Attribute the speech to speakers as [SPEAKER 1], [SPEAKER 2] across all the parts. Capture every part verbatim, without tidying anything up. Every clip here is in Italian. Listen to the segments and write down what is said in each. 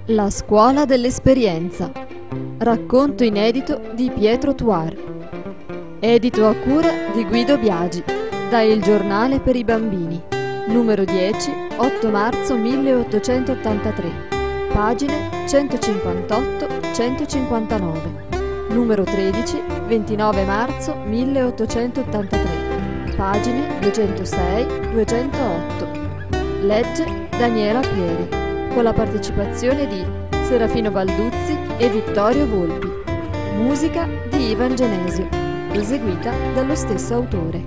[SPEAKER 1] La scuola dell'esperienza. Racconto inedito di Pietro Tuar. Edito a cura di Guido Biagi. Da Il Giornale per i Bambini. Numero dieci, otto marzo milleottocentottantatré. Pagine centocinquantotto centocinquantanove. Numero tredici, ventinove marzo milleottocentottantatré. Pagine duecentosei duecentootto. Legge Daniela Pieri, con la partecipazione di Serafino Balduzzi e Vittorio Volpi. Musica di Ivan Genesio, eseguita dallo stesso autore.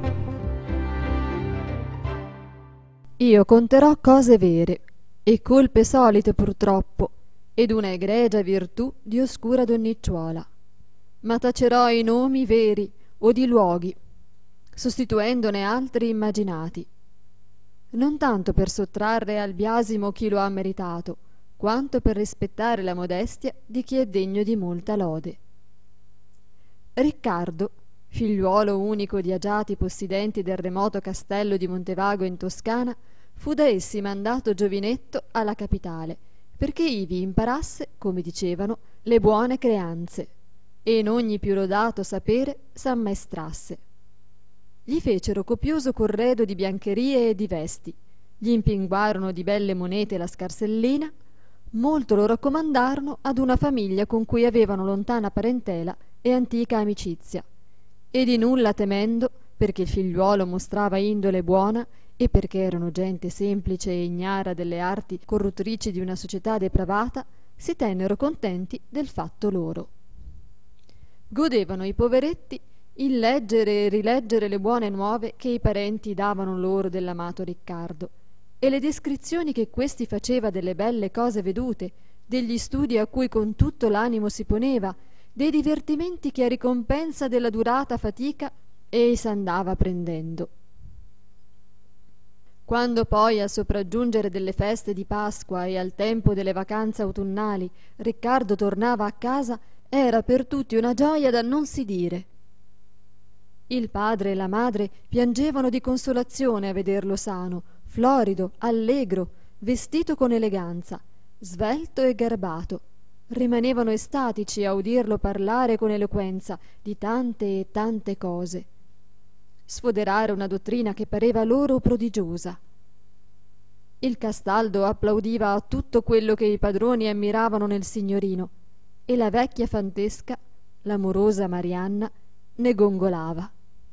[SPEAKER 1] Io conterò cose vere e colpe solite purtroppo, ed una egregia virtù di oscura donnicciuola, ma tacerò i nomi veri o di luoghi, sostituendone altri immaginati, non tanto per sottrarre al biasimo chi lo ha meritato, quanto per rispettare la modestia di chi è degno di molta lode. Riccardo, figliuolo unico di agiati possidenti del remoto castello di Montevago in Toscana, fu da essi mandato giovinetto alla capitale, perché ivi imparasse, come dicevano, le buone creanze, e in ogni più lodato sapere s'ammaestrasse. Gli fecero copioso corredo di biancherie e di vesti, gli impinguarono di belle monete la scarsellina, molto lo raccomandarono ad una famiglia con cui avevano lontana parentela e antica amicizia, e di nulla temendo, perché il figliuolo mostrava indole buona e perché erano gente semplice e ignara delle arti corruttrici di una società depravata, si tennero contenti del fatto loro. Godevano i poveretti il leggere e rileggere le buone nuove che i parenti davano loro dell'amato Riccardo, e le descrizioni che questi faceva delle belle cose vedute, degli studi a cui con tutto l'animo si poneva, dei divertimenti che a ricompensa della durata fatica ei s'andava prendendo. Quando poi, al sopraggiungere delle feste di Pasqua e al tempo delle vacanze autunnali, Riccardo tornava a casa, era per tutti una gioia da non si dire. Il padre e la madre piangevano di consolazione a vederlo sano, florido, allegro, vestito con eleganza, svelto e garbato. Rimanevano estatici a udirlo parlare con eloquenza di tante e tante cose, sfoderare una dottrina che pareva loro prodigiosa. Il Castaldo applaudiva a tutto quello che i padroni ammiravano nel signorino, e la vecchia fantesca, l'amorosa Marianna, ne gongolava.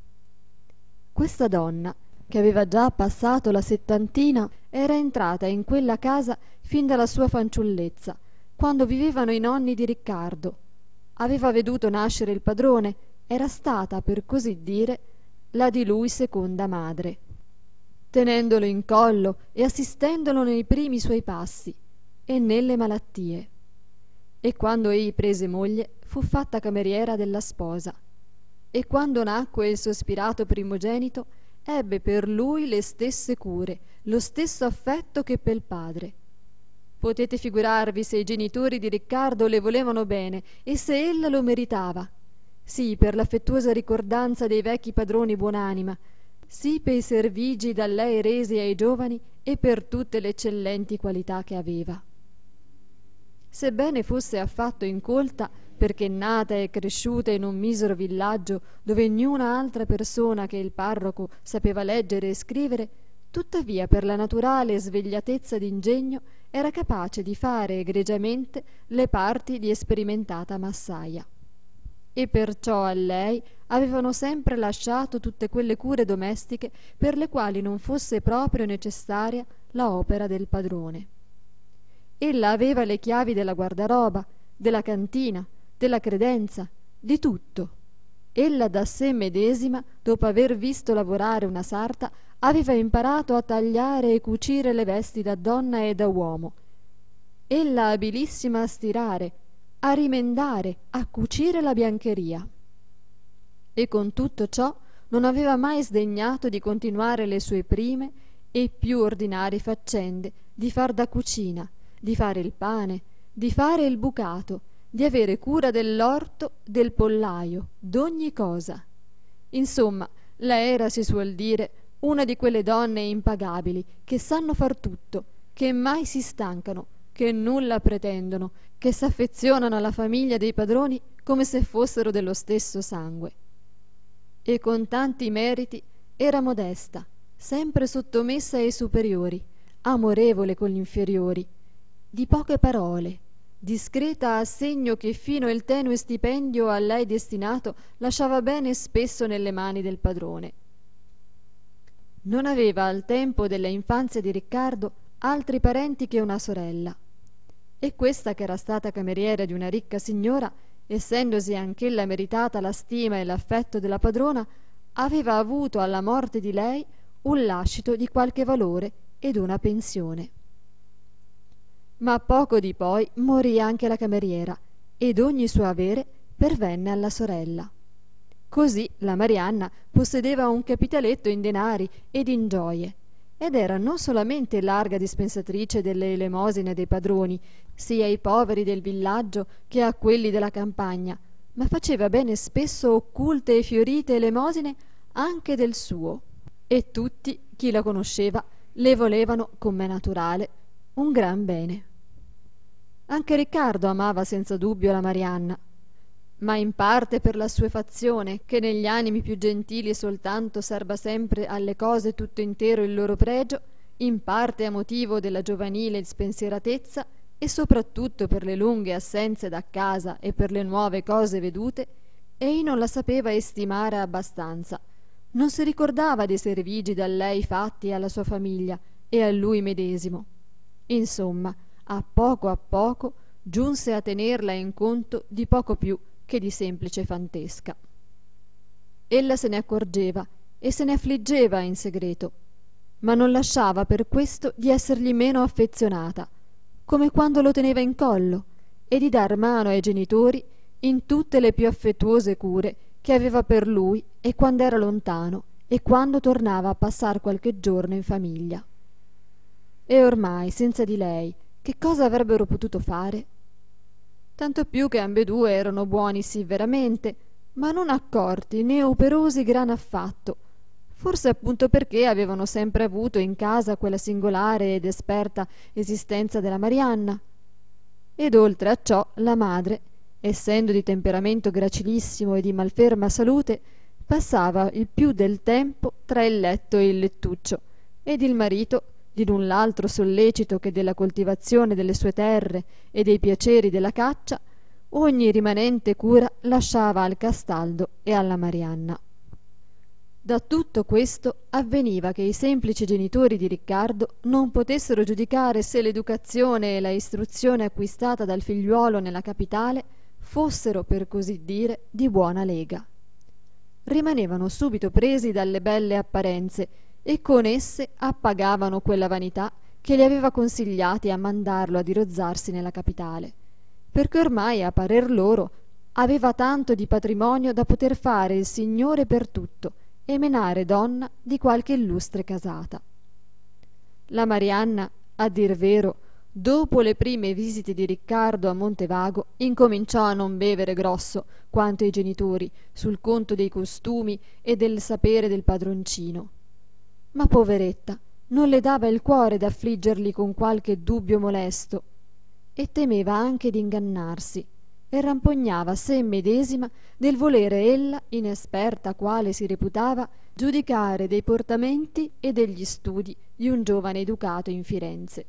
[SPEAKER 1] Questa donna, che aveva già passato la settantina, era entrata in quella casa fin dalla sua fanciullezza, quando vivevano i nonni di Riccardo. Aveva veduto nascere il padrone, era stata, per così dire, la di lui seconda madre, tenendolo in collo e assistendolo nei primi suoi passi e nelle malattie. E quando egli prese moglie, fu fatta cameriera della sposa, e quando nacque il sospirato primogenito, ebbe per lui le stesse cure, lo stesso affetto che pel padre. Potete figurarvi se i genitori di Riccardo le volevano bene e se ella lo meritava, sì per l'affettuosa ricordanza dei vecchi padroni buonanima, sì per i servigi da lei resi ai giovani e per tutte le eccellenti qualità che aveva. Sebbene fosse affatto incolta, perché nata e cresciuta in un misero villaggio dove niuna altra persona che il parroco sapeva leggere e scrivere, tuttavia per la naturale svegliatezza d'ingegno era capace di fare egregiamente le parti di esperimentata massaia. E perciò a lei avevano sempre lasciato tutte quelle cure domestiche per le quali non fosse proprio necessaria la opera del padrone. Ella aveva le chiavi della guardaroba, della cantina, della credenza, di tutto. Ella da sé medesima, dopo aver visto lavorare una sarta, aveva imparato a tagliare e cucire le vesti da donna e da uomo. Ella abilissima a stirare, a rimendare, a cucire la biancheria. E con tutto ciò non aveva mai sdegnato di continuare le sue prime e più ordinarie faccende, di far da cucina, di fare il pane, di fare il bucato, di avere cura dell'orto, del pollaio, d'ogni cosa. Insomma, la era, si suol dire, una di quelle donne impagabili che sanno far tutto, che mai si stancano, che nulla pretendono, che s'affezionano alla famiglia dei padroni come se fossero dello stesso sangue. E con tanti meriti era modesta, sempre sottomessa ai superiori, amorevole con gli inferiori, di poche parole, discreta a segno che fino il tenue stipendio a lei destinato lasciava bene spesso nelle mani del padrone. Non aveva al tempo della infanzia di Riccardo altri parenti che una sorella, e questa, che era stata cameriera di una ricca signora, essendosi anch'ella meritata la stima e l'affetto della padrona, aveva avuto alla morte di lei un lascito di qualche valore ed una pensione. Ma poco di poi morì anche la cameriera ed ogni suo avere pervenne alla sorella. Così la Marianna possedeva un capitaletto in denari ed in gioie, ed era non solamente larga dispensatrice delle elemosine dei padroni, sia ai poveri del villaggio che a quelli della campagna, ma faceva bene spesso occulte e fiorite elemosine anche del suo, e tutti, chi la conosceva, le volevano, come naturale, un gran bene. Anche Riccardo amava senza dubbio la Marianna, ma in parte per la suefazione, che negli animi più gentili soltanto serba sempre alle cose tutto intero il loro pregio, in parte a motivo della giovanile spensieratezza e soprattutto per le lunghe assenze da casa e per le nuove cose vedute, ei non la sapeva estimare abbastanza, non si ricordava dei servigi da lei fatti alla sua famiglia e a lui medesimo. Insomma, a poco a poco giunse a tenerla in conto di poco più che di semplice fantesca. Ella se ne accorgeva e se ne affliggeva in segreto, ma non lasciava per questo di essergli meno affezionata, come quando lo teneva in collo, e di dar mano ai genitori in tutte le più affettuose cure che aveva per lui e quando era lontano e quando tornava a passar qualche giorno in famiglia. E ormai, senza di lei, che cosa avrebbero potuto fare? Tanto più che ambedue erano buoni sì veramente, ma non accorti né operosi gran affatto, forse appunto perché avevano sempre avuto in casa quella singolare ed esperta esistenza della Marianna. Ed oltre a ciò la madre, essendo di temperamento gracilissimo e di malferma salute, passava il più del tempo tra il letto e il lettuccio, ed il marito, di l'un l'altro sollecito che della coltivazione delle sue terre e dei piaceri della caccia, ogni rimanente cura lasciava al Castaldo e alla Marianna. Da tutto questo avveniva che i semplici genitori di Riccardo non potessero giudicare se l'educazione e la istruzione acquistata dal figliuolo nella capitale fossero, per così dire, di buona lega. Rimanevano subito presi dalle belle apparenze e con esse appagavano quella vanità che li aveva consigliati a mandarlo a dirozzarsi nella capitale, perché ormai, a parer loro, aveva tanto di patrimonio da poter fare il signore per tutto e menare donna di qualche illustre casata. La Marianna, a dir vero, dopo le prime visite di Riccardo a Montevago, incominciò a non bevere grosso quanto i genitori sul conto dei costumi e del sapere del padroncino. Ma poveretta, non le dava il cuore d'affliggerli con qualche dubbio molesto, e temeva anche d'ingannarsi, e rampognava sé medesima del volere ella, inesperta quale si reputava, giudicare dei portamenti e degli studi di un giovane educato in Firenze.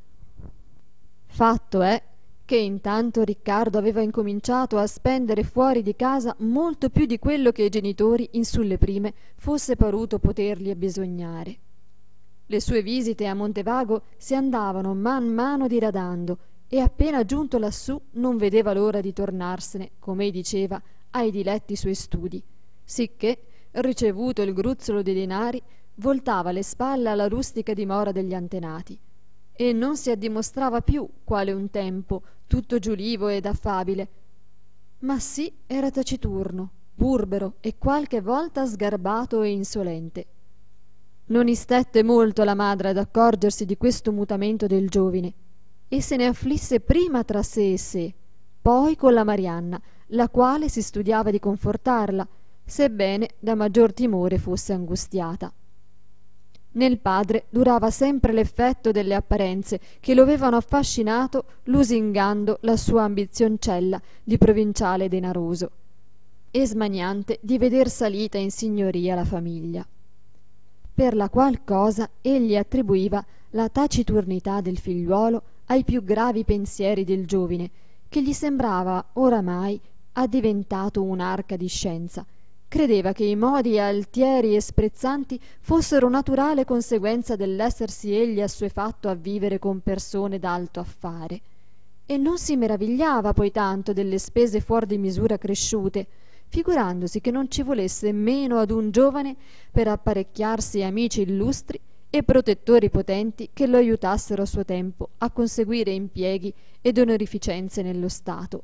[SPEAKER 1] Fatto è che intanto Riccardo aveva incominciato a spendere fuori di casa molto più di quello che i genitori in sulle prime fosse paruto potergli abbisognare. Le sue visite a Montevago si andavano man mano diradando e appena giunto lassù non vedeva l'ora di tornarsene, come ei diceva, ai diletti suoi studi, sicché, ricevuto il gruzzolo dei denari, voltava le spalle alla rustica dimora degli antenati e non si addimostrava più quale un tempo tutto giulivo ed affabile, ma sì era taciturno, burbero e qualche volta sgarbato e insolente. Non istette molto la madre ad accorgersi di questo mutamento del giovine e se ne afflisse prima tra sé e sé, poi con la Marianna, la quale si studiava di confortarla, sebbene da maggior timore fosse angustiata. Nel padre durava sempre l'effetto delle apparenze che lo avevano affascinato, lusingando la sua ambizioncella di provinciale denaroso e smaniante di veder salita in signoria la famiglia, per la qual cosa egli attribuiva la taciturnità del figliuolo ai più gravi pensieri del giovine, che gli sembrava oramai addiventato un'arca di scienza. Credeva che i modi altieri e sprezzanti fossero naturale conseguenza dell'essersi egli assuefatto a vivere con persone d'alto affare, e non si meravigliava poi tanto delle spese fuor di misura cresciute, figurandosi che non ci volesse meno ad un giovane per apparecchiarsi amici illustri e protettori potenti che lo aiutassero a suo tempo a conseguire impieghi ed onorificenze nello Stato.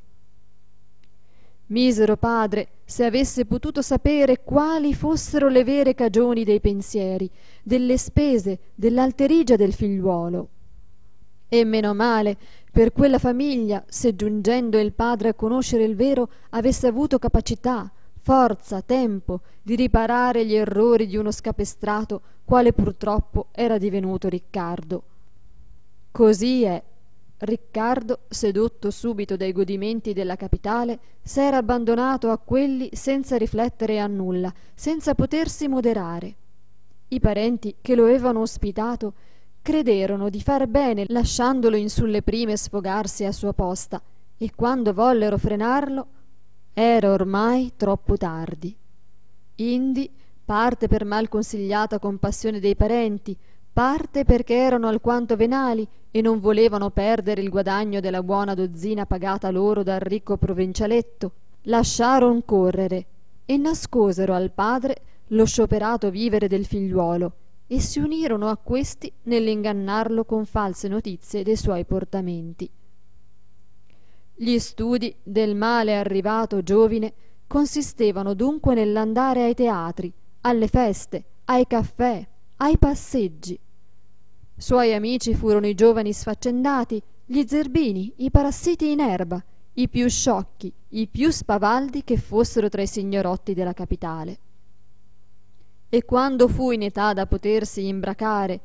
[SPEAKER 1] Misero padre, se avesse potuto sapere quali fossero le vere cagioni dei pensieri, delle spese, dell'alterigia del figliuolo. E meno male per quella famiglia se, giungendo il padre a conoscere il vero, avesse avuto capacità, forza, tempo di riparare gli errori di uno scapestrato, quale purtroppo era divenuto Riccardo. Così è. Riccardo, sedotto subito dai godimenti della capitale, s'era abbandonato a quelli senza riflettere a nulla, senza potersi moderare. I parenti che lo avevano ospitato crederono di far bene lasciandolo in sulle prime sfogarsi a sua posta, e quando vollero frenarlo era ormai troppo tardi. Indi, parte per mal consigliata compassione dei parenti, parte perché erano alquanto venali e non volevano perdere il guadagno della buona dozzina pagata loro dal ricco provincialetto, lasciaron correre e nascosero al padre lo scioperato vivere del figliuolo e si unirono a questi nell'ingannarlo con false notizie dei suoi portamenti. Gli studi del male arrivato giovine consistevano dunque nell'andare ai teatri, alle feste, ai caffè, ai passeggi. Suoi amici furono i giovani sfaccendati, gli zerbini, i parassiti in erba, i più sciocchi, i più spavaldi che fossero tra i signorotti della capitale. E quando fu in età da potersi imbracare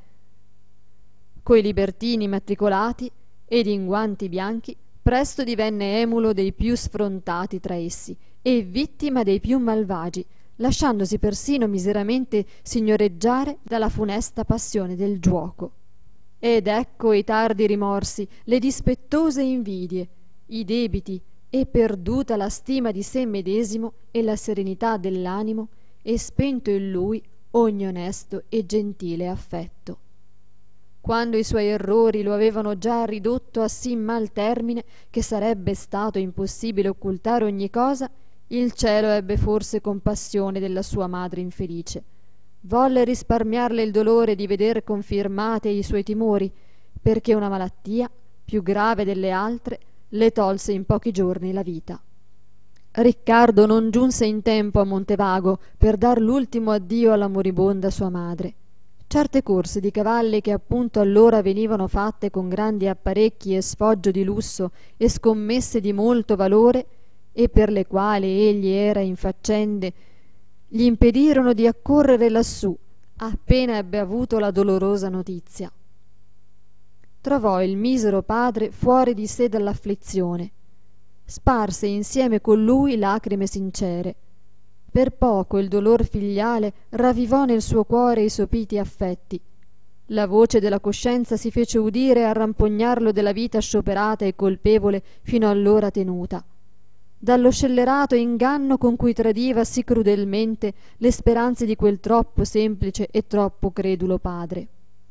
[SPEAKER 1] coi libertini matricolati ed in guanti bianchi, presto divenne emulo dei più sfrontati tra essi e vittima dei più malvagi, lasciandosi persino miseramente signoreggiare dalla funesta passione del giuoco. Ed ecco i tardi rimorsi, le dispettose invidie, i debiti e perduta la stima di sé medesimo e la serenità dell'animo e spento in lui ogni onesto e gentile affetto. Quando i suoi errori lo avevano già ridotto a sì mal termine che sarebbe stato impossibile occultare ogni cosa, il cielo ebbe forse compassione della sua madre infelice. Volle risparmiarle il dolore di veder confermate i suoi timori, perché una malattia, più grave delle altre, le tolse in pochi giorni la vita. Riccardo non giunse in tempo a Montevago per dar l'ultimo addio alla moribonda sua madre. Certe corse di cavalli che appunto allora venivano fatte con grandi apparecchi e sfoggio di lusso e scommesse di molto valore, e per le quali egli era in faccende, gli impedirono di accorrere lassù appena ebbe avuto la dolorosa notizia. Trovò il misero padre fuori di sé dall'afflizione. Sparse insieme con lui lacrime sincere. Per poco il dolor filiale ravvivò nel suo cuore i sopiti affetti. La voce della coscienza si fece udire a rampognarlo della vita scioperata e colpevole fino allora tenuta, dallo scellerato inganno con cui tradiva sì crudelmente le speranze di quel troppo semplice e troppo credulo padre.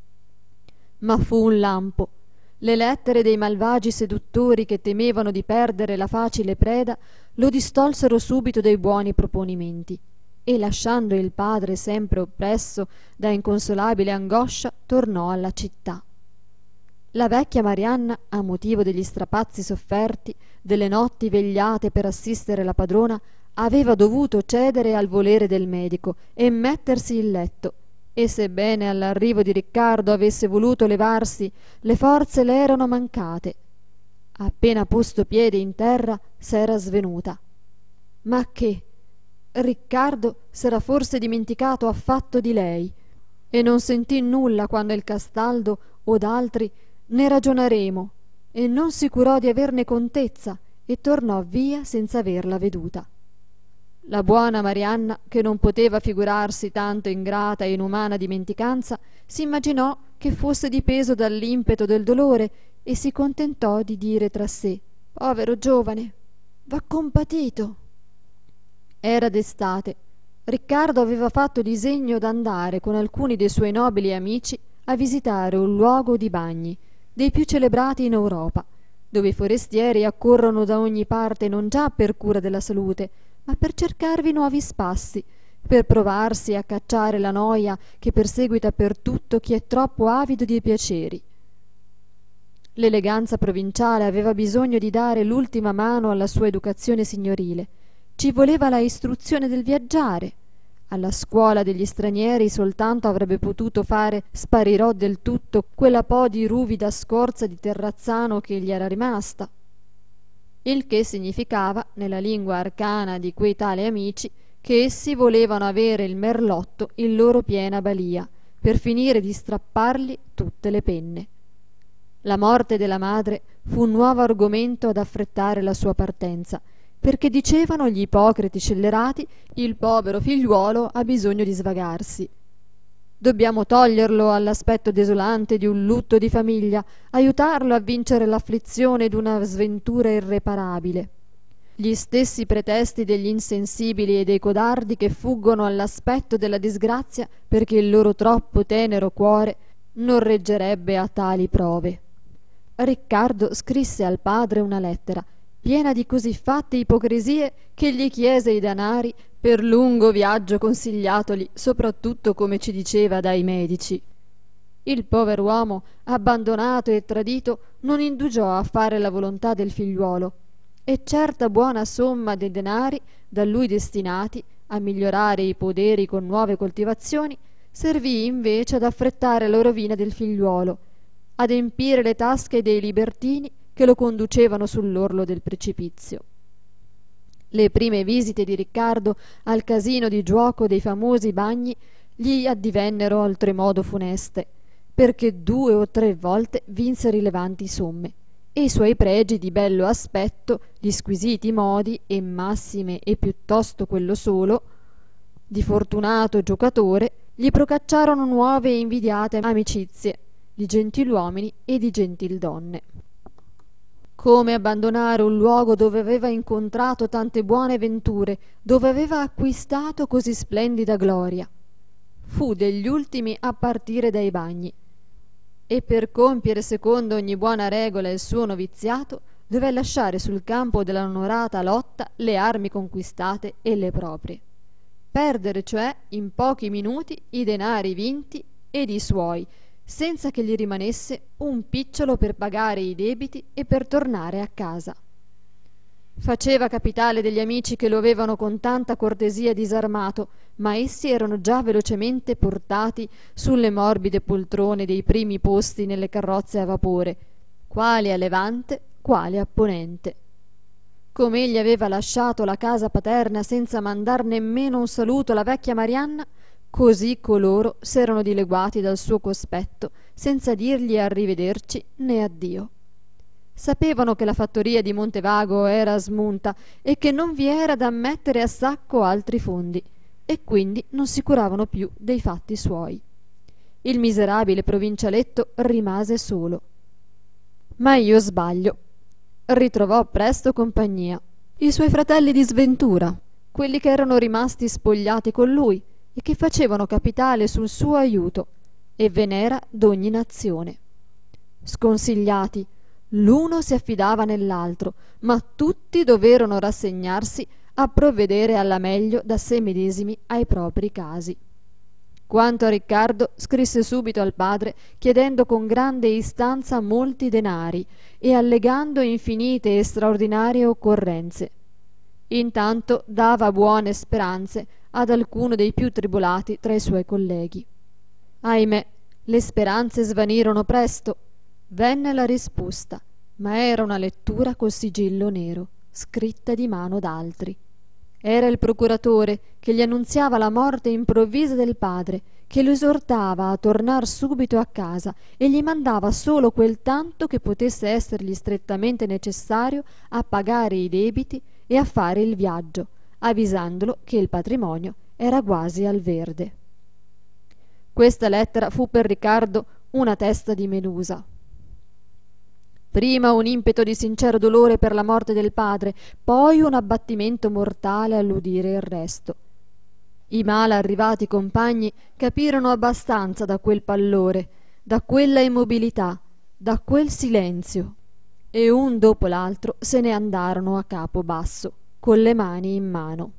[SPEAKER 1] Ma fu un lampo. Le lettere dei malvagi seduttori che temevano di perdere la facile preda lo distolsero subito dai buoni proponimenti, e lasciando il padre sempre oppresso da inconsolabile angoscia tornò alla città. La vecchia Marianna, a motivo degli strapazzi sofferti, delle notti vegliate per assistere la padrona, aveva dovuto cedere al volere del medico e mettersi in letto, e sebbene all'arrivo di Riccardo avesse voluto levarsi, le forze le erano mancate. Appena posto piede in terra s'era svenuta. Ma che? Riccardo s'era forse dimenticato affatto di lei. e non sentì nulla quando il Castaldo od altri ne ragionaremo, e non si curò di averne contezza, e tornò via senza averla veduta. La buona Marianna, che non poteva figurarsi tanto ingrata e inumana dimenticanza, si immaginò che fosse dipeso dall'impeto del dolore e si contentò di dire tra sé: povero giovane, va compatito. Era d'estate. Riccardo aveva fatto disegno d'andare con alcuni dei suoi nobili amici a visitare un luogo di bagni, dei più celebrati in Europa, dove i forestieri accorrono da ogni parte non già per cura della salute, ma per cercarvi nuovi spassi, per provarsi a cacciare la noia che perseguita per tutto chi è troppo avido di piaceri. L'eleganza provinciale aveva bisogno di dare l'ultima mano alla sua educazione signorile. Ci voleva la istruzione del viaggiare. Alla scuola degli stranieri soltanto avrebbe potuto fare sparirò del tutto quella po' di ruvida scorza di terrazzano che gli era rimasta. Il che significava, nella lingua arcana di quei tali amici, che essi volevano avere il merlotto in loro piena balia, per finire di strappargli tutte le penne. La morte della madre fu un nuovo argomento ad affrettare la sua partenza, perché dicevano gli ipocriti scellerati: il povero figliuolo ha bisogno di svagarsi. Dobbiamo toglierlo all'aspetto desolante di un lutto di famiglia, aiutarlo a vincere l'afflizione d'una sventura irreparabile. Gli stessi pretesti degli insensibili e dei codardi che fuggono all'aspetto della disgrazia perché il loro troppo tenero cuore non reggerebbe a tali prove. Riccardo scrisse al padre una lettera piena di così fatte ipocrisie che gli chiese i danari per lungo viaggio consigliatogli, soprattutto come ci diceva dai medici. Il pover'uomo, abbandonato e tradito, non indugiò a fare la volontà del figliuolo, e certa buona somma dei denari da lui destinati a migliorare i poderi con nuove coltivazioni servì invece ad affrettare la rovina del figliuolo, ad empire le tasche dei libertini che lo conducevano sull'orlo del precipizio. Le prime visite di Riccardo al casino di giuoco dei famosi bagni gli addivennero oltremodo funeste, perché due o tre volte vinse rilevanti somme, e i suoi pregi di bello aspetto, gli squisiti modi e massime e piuttosto quello solo di fortunato giocatore gli procacciarono nuove e invidiate amicizie di gentiluomini e di gentildonne. Come abbandonare un luogo dove aveva incontrato tante buone venture, dove aveva acquistato così splendida gloria? Fu degli ultimi a partire dai bagni, e per compiere secondo ogni buona regola il suo noviziato dové lasciare sul campo della onorata lotta le armi conquistate e le proprie, perdere cioè in pochi minuti i denari vinti ed i suoi, senza che gli rimanesse un picciolo per pagare i debiti e per tornare a casa. Faceva capitale degli amici che lo avevano con tanta cortesia disarmato, ma essi erano già velocemente portati sulle morbide poltrone dei primi posti nelle carrozze a vapore, quali a levante, quali a ponente. Come egli aveva lasciato la casa paterna senza mandar nemmeno un saluto alla vecchia Marianna, così coloro s'erano dileguati dal suo cospetto senza dirgli arrivederci né addio. Sapevano che la fattoria di Montevago era smunta e che non vi era da mettere a sacco altri fondi, e quindi non si curavano più dei fatti suoi. Il miserabile provincialetto rimase solo. Ma io sbaglio. Ritrovò presto compagnia, i suoi fratelli di sventura, quelli che erano rimasti spogliati con lui e che facevano capitale sul suo aiuto, e ve n'era d'ogni nazione. Sconsigliati, l'uno si affidava nell'altro, ma tutti doverono rassegnarsi a provvedere alla meglio da sé medesimi ai propri casi. Quanto a Riccardo, scrisse subito al padre chiedendo con grande istanza molti denari e allegando infinite e straordinarie occorrenze. Intanto dava buone speranze ad alcuno dei più tribolati tra i suoi colleghi. Ahimè, le speranze svanirono presto. Venne la risposta, ma era una lettura col sigillo nero, scritta di mano d'altri. Era il procuratore che gli annunziava la morte improvvisa del padre, che lo esortava a tornar subito a casa e gli mandava solo quel tanto che potesse essergli strettamente necessario a pagare i debiti e a fare il viaggio, avvisandolo che il patrimonio era quasi al verde. Questa lettera fu per Riccardo una testa di medusa. Prima un impeto di sincero dolore per la morte del padre, poi un abbattimento mortale all'udire il resto. I mal arrivati compagni capirono abbastanza da quel pallore, da quella immobilità, da quel silenzio, e un dopo l'altro se ne andarono a capo basso, con le mani in mano.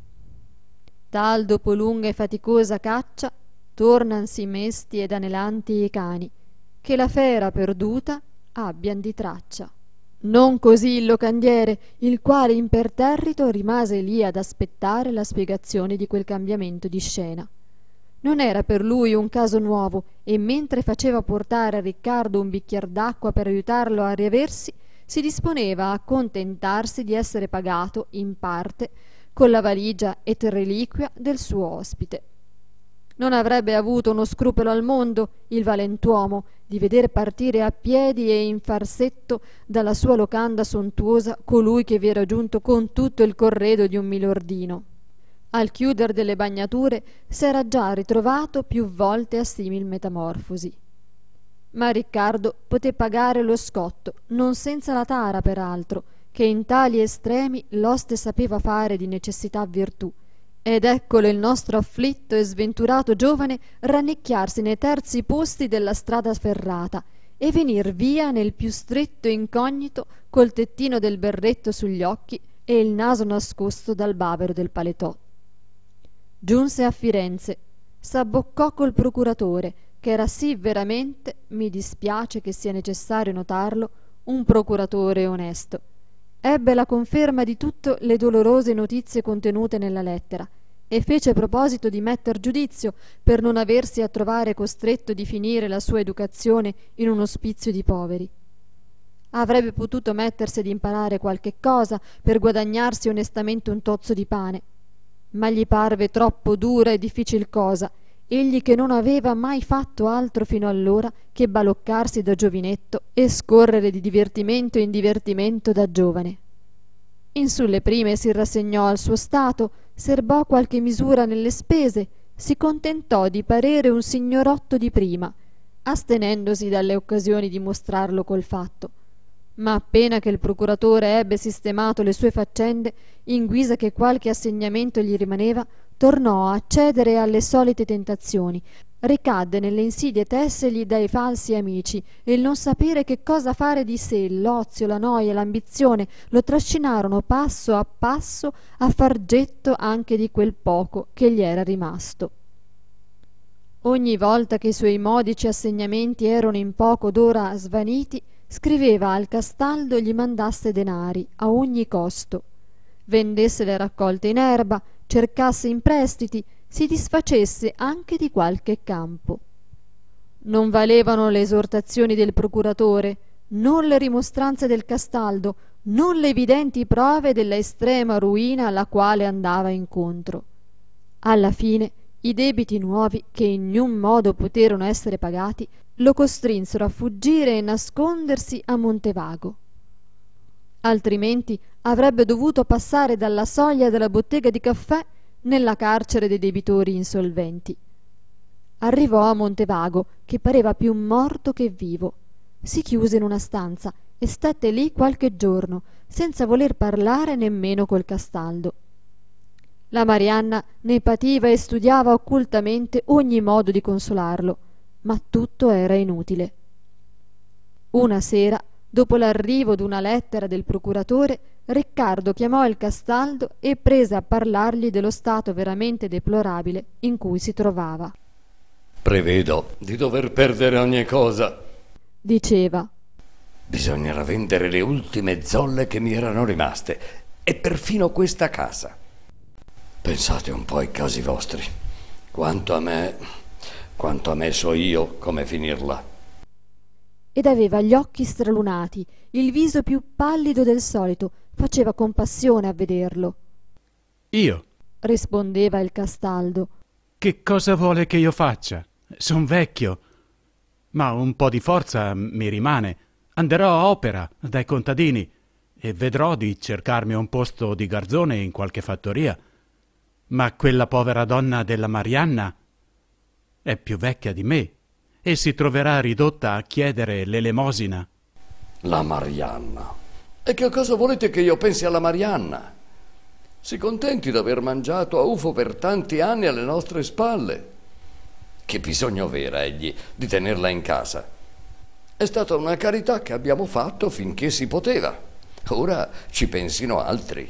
[SPEAKER 1] Tal dopo lunga e faticosa caccia tornansi mesti ed anelanti i cani, che la fera perduta abbian di traccia. Non così il locandiere, il quale imperterrito rimase lì ad aspettare la spiegazione di quel cambiamento di scena. Non era per lui un caso nuovo, e mentre faceva portare a Riccardo un bicchier d'acqua per aiutarlo a riaversi, si disponeva a contentarsi di essere pagato in parte con la valigia et reliquia del suo ospite. Non avrebbe avuto uno scrupolo al mondo il valentuomo di veder partire a piedi e in farsetto dalla sua locanda sontuosa colui che vi era giunto con tutto il corredo di un milordino. Al chiuder delle bagnature s'era già ritrovato più volte a simil metamorfosi. Ma Riccardo poté pagare lo scotto, non senza la tara peraltro, che in tali estremi l'oste sapeva fare di necessità virtù, ed eccolo il nostro afflitto e sventurato giovane rannicchiarsi nei terzi posti della strada ferrata e venir via nel più stretto incognito col tettino del berretto sugli occhi e il naso nascosto dal bavero del paletò. Giunse a Firenze, s'abboccò col procuratore, che era sì veramente, mi dispiace che sia necessario notarlo, un procuratore onesto. Ebbe la conferma di tutte le dolorose notizie contenute nella lettera e fece proposito di metter giudizio per non aversi a trovare costretto di finire la sua educazione in un ospizio di poveri. Avrebbe potuto mettersi ad imparare qualche cosa per guadagnarsi onestamente un tozzo di pane, ma gli parve troppo dura e difficil cosa, egli che non aveva mai fatto altro fino allora che baloccarsi da giovinetto e scorrere di divertimento in divertimento da giovane. In sulle prime si rassegnò al suo stato, serbò qualche misura nelle spese, si contentò di parere un signorotto di prima, astenendosi dalle occasioni di mostrarlo col fatto. Ma appena che il procuratore ebbe sistemato le sue faccende, in guisa che qualche assegnamento gli rimaneva, tornò a cedere alle solite tentazioni, ricadde nelle insidie tessegli dai falsi amici e il non sapere che cosa fare di sé, l'ozio, la noia, l'ambizione lo trascinarono passo a passo a far getto anche di quel poco che gli era rimasto. Ogni volta che i suoi modici assegnamenti erano in poco d'ora svaniti, scriveva al Castaldo gli mandasse denari a ogni costo, vendesse le raccolte in erba, cercasse in prestiti, si disfacesse anche di qualche campo. Non valevano le esortazioni del procuratore, non le rimostranze del Castaldo, non le evidenti prove della estrema ruina alla quale andava incontro. Alla fine i debiti nuovi, che in niun modo poterono essere pagati, lo costrinsero a fuggire e nascondersi a Montevago. Altrimenti avrebbe dovuto passare dalla soglia della bottega di caffè nella carcere dei debitori insolventi. Arrivò a Montevago, che pareva più morto che vivo. Si chiuse in una stanza e stette lì qualche giorno, senza voler parlare nemmeno col Castaldo. La Marianna ne pativa e studiava occultamente ogni modo di consolarlo, ma tutto era inutile. Una sera, dopo l'arrivo d'una lettera del procuratore, Riccardo chiamò il Castaldo e prese a parlargli dello stato veramente deplorabile in cui si trovava.
[SPEAKER 2] «Prevedo di dover perdere ogni cosa»,
[SPEAKER 1] diceva.
[SPEAKER 2] «Bisognerà vendere le ultime zolle che mi erano rimaste e perfino questa casa. Pensate un po' ai casi vostri. Quanto a me, quanto a me so io come finirla».
[SPEAKER 1] Ed aveva gli occhi stralunati, il viso più pallido del solito, faceva compassione a vederlo.
[SPEAKER 3] «Io?»
[SPEAKER 1] rispondeva il Castaldo.
[SPEAKER 3] «Che cosa vuole che io faccia? Son vecchio, ma un po' di forza mi rimane. Anderò a opera dai contadini e vedrò di cercarmi un posto di garzone in qualche fattoria. Ma quella povera donna della Marianna è più vecchia di me e si troverà ridotta a chiedere l'elemosina.
[SPEAKER 2] La Marianna? E che cosa volete che io pensi alla Marianna? Si contenti d'aver mangiato a ufo per tanti anni alle nostre spalle. Che bisogno vera, egli, di tenerla in casa? È stata una carità che abbiamo fatto finché si poteva. Ora ci pensino altri.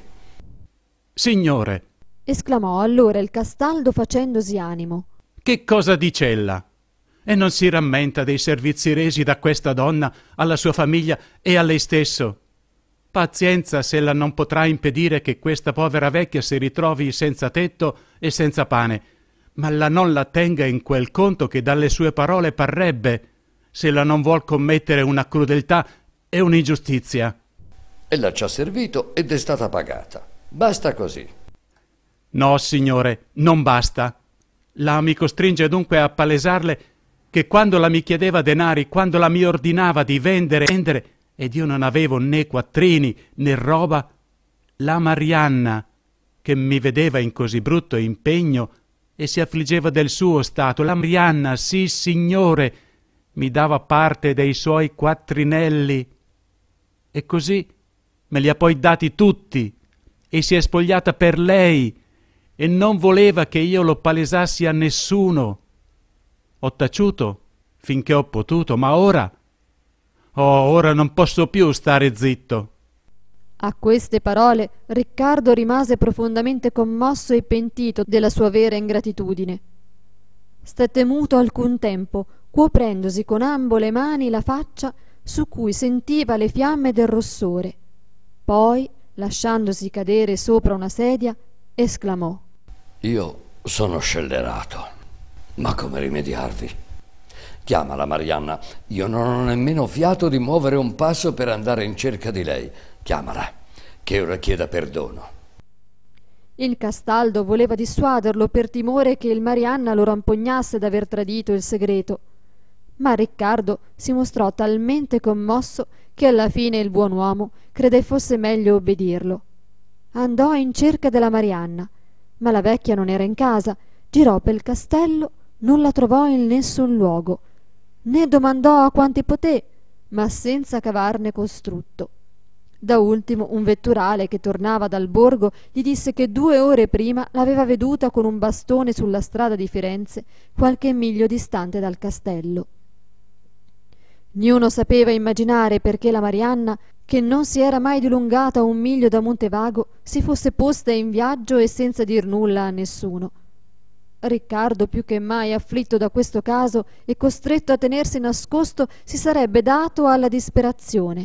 [SPEAKER 3] Signore,
[SPEAKER 1] esclamò allora il Castaldo facendosi animo,
[SPEAKER 3] che cosa dice ella? E non si rammenta dei servizi resi da questa donna alla sua famiglia e a lei stesso? Pazienza se ella non potrà impedire che questa povera vecchia si ritrovi senza tetto e senza pane, ma la non la tenga in quel conto che dalle sue parole parrebbe, se la non vuol commettere una crudeltà e un'ingiustizia.
[SPEAKER 2] Ella ci ha servito ed è stata pagata. Basta così.
[SPEAKER 3] No, signore, non basta. La mi costringe dunque a palesarle che quando la mi chiedeva denari, quando la mi ordinava di vendere, vendere, ed io non avevo né quattrini né roba, la Marianna, che mi vedeva in così brutto impegno e si affliggeva del suo stato, la Marianna, sì signore, mi dava parte dei suoi quattrinelli e così me li ha poi dati tutti e si è spogliata per lei e non voleva che io lo palesassi a nessuno. Ho taciuto finché ho potuto, ma ora, oh, ora non posso più stare zitto.
[SPEAKER 1] A queste parole Riccardo rimase profondamente commosso e pentito della sua vera ingratitudine. Stette muto alcun tempo, cuoprendosi con ambo le mani la faccia su cui sentiva le fiamme del rossore. Poi, lasciandosi cadere sopra una sedia, esclamò:
[SPEAKER 2] Io sono scellerato, ma come rimediarvi? Chiamala, Marianna, io non ho nemmeno fiato di muovere un passo per andare in cerca di lei. Chiamala, che ora chieda perdono.
[SPEAKER 1] Il Castaldo voleva dissuaderlo per timore che il Marianna lo rampognasse d'aver tradito il segreto, ma Riccardo si mostrò talmente commosso che alla fine il buon uomo credé fosse meglio obbedirlo. Andò in cerca della Marianna, ma la vecchia non era in casa, girò pel castello, non la trovò in nessun luogo, né domandò a quanti poté, ma senza cavarne costrutto. Da ultimo un vetturale che tornava dal borgo gli disse che due ore prima l'aveva veduta con un bastone sulla strada di Firenze, qualche miglio distante dal castello. Niuno sapeva immaginare perché la Marianna, che non si era mai dilungata un miglio da Montevago, si fosse posta in viaggio e senza dir nulla a nessuno. Riccardo, più che mai afflitto da questo caso e costretto a tenersi nascosto, si sarebbe dato alla disperazione.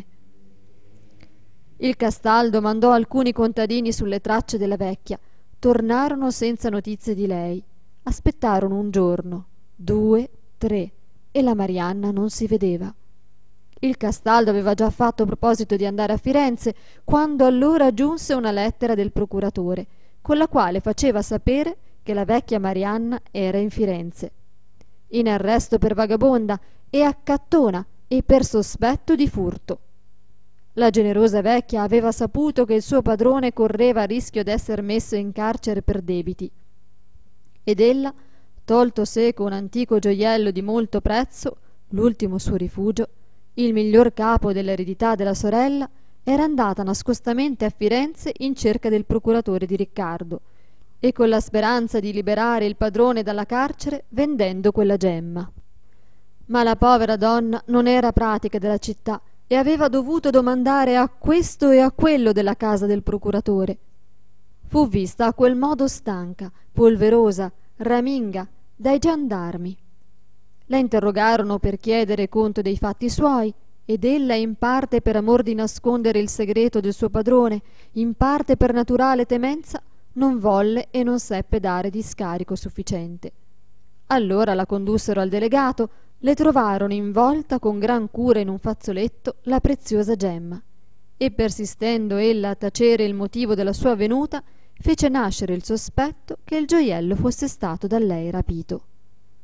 [SPEAKER 1] Il Castaldo mandò alcuni contadini sulle tracce della vecchia. Tornarono senza notizie di lei. Aspettarono un giorno, due, tre, e la Marianna non si vedeva. Il Castaldo aveva già fatto proposito di andare a Firenze, quando allora giunse una lettera del procuratore, con la quale faceva sapere che la vecchia Marianna era in Firenze, in arresto per vagabonda e accattona e per sospetto di furto. La generosa vecchia aveva saputo che il suo padrone correva a rischio d'esser messo in carcere per debiti, ed ella, tolto seco un antico gioiello di molto prezzo, l'ultimo suo rifugio, il miglior capo dell'eredità della sorella, era andata nascostamente a Firenze in cerca del procuratore di Riccardo, e con la speranza di liberare il padrone dalla carcere vendendo quella gemma. Ma la povera donna non era pratica della città e aveva dovuto domandare a questo e a quello della casa del procuratore. Fu vista a quel modo stanca, polverosa, raminga dai giandarmi. La interrogarono per chiedere conto dei fatti suoi, ed ella, in parte per amor di nascondere il segreto del suo padrone, in parte per naturale temenza, non volle e non seppe dare discarico sufficiente. Allora la condussero al delegato, le trovarono involta con gran cura in un fazzoletto la preziosa gemma, e persistendo ella a tacere il motivo della sua venuta, fece nascere il sospetto che il gioiello fosse stato da lei rapito.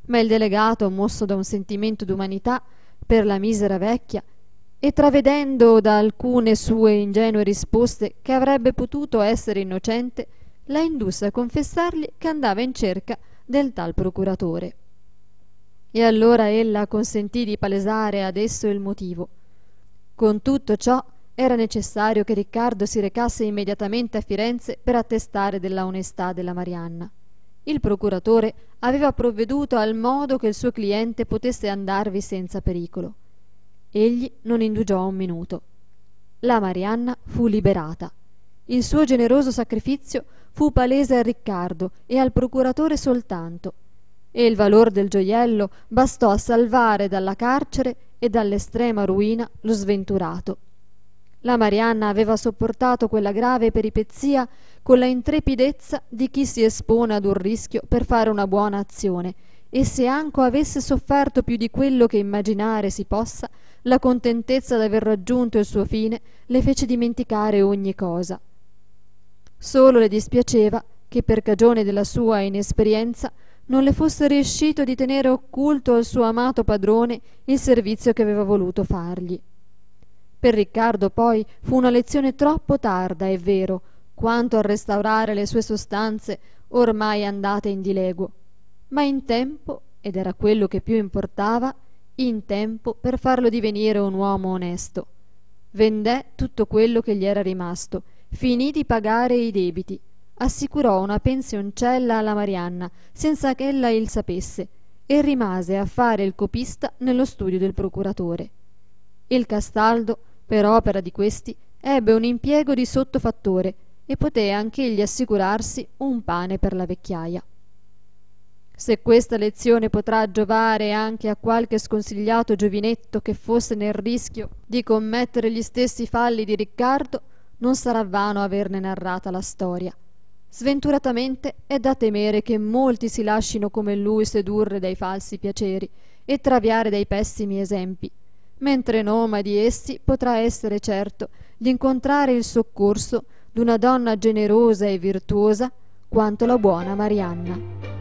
[SPEAKER 1] Ma il delegato, mosso da un sentimento d'umanità per la misera vecchia, e travedendo da alcune sue ingenue risposte che avrebbe potuto essere innocente, la indusse a confessargli che andava in cerca del tal procuratore. E allora ella consentì di palesare ad esso il motivo. Con tutto ciò era necessario che Riccardo si recasse immediatamente a Firenze per attestare della onestà della Marianna. Il procuratore aveva provveduto al modo che il suo cliente potesse andarvi senza pericolo. Egli non indugiò un minuto. La Marianna fu liberata. Il suo generoso sacrificio fu palese a Riccardo e al procuratore soltanto, e il valor del gioiello bastò a salvare dalla carcere e dall'estrema ruina lo sventurato. La Marianna aveva sopportato quella grave peripezia con la intrepidezza di chi si espone ad un rischio per fare una buona azione, e se anco avesse sofferto più di quello che immaginare si possa, la contentezza d'aver raggiunto il suo fine le fece dimenticare ogni cosa. Solo le dispiaceva che per cagione della sua inesperienza non le fosse riuscito di tenere occulto al suo amato padrone il servizio che aveva voluto fargli. Per Riccardo poi fu una lezione troppo tarda, è vero, quanto a restaurare le sue sostanze ormai andate in dileguo, ma in tempo, ed era quello che più importava, in tempo per farlo divenire un uomo onesto. Vendè tutto quello che gli era rimasto, finì di pagare i debiti, assicurò una pensioncella alla Marianna senza che ella il sapesse e rimase a fare il copista nello studio del procuratore. Il Castaldo, per opera di questi, ebbe un impiego di sottofattore e poté anch'egli assicurarsi un pane per la vecchiaia. Se questa lezione potrà giovare anche a qualche sconsigliato giovinetto che fosse nel rischio di commettere gli stessi falli di Riccardo, non sarà vano averne narrata la storia. Sventuratamente è da temere che molti si lascino come lui sedurre dai falsi piaceri e traviare dai pessimi esempi, mentre noma di essi potrà essere certo di incontrare il soccorso d'una donna generosa e virtuosa quanto la buona Marianna.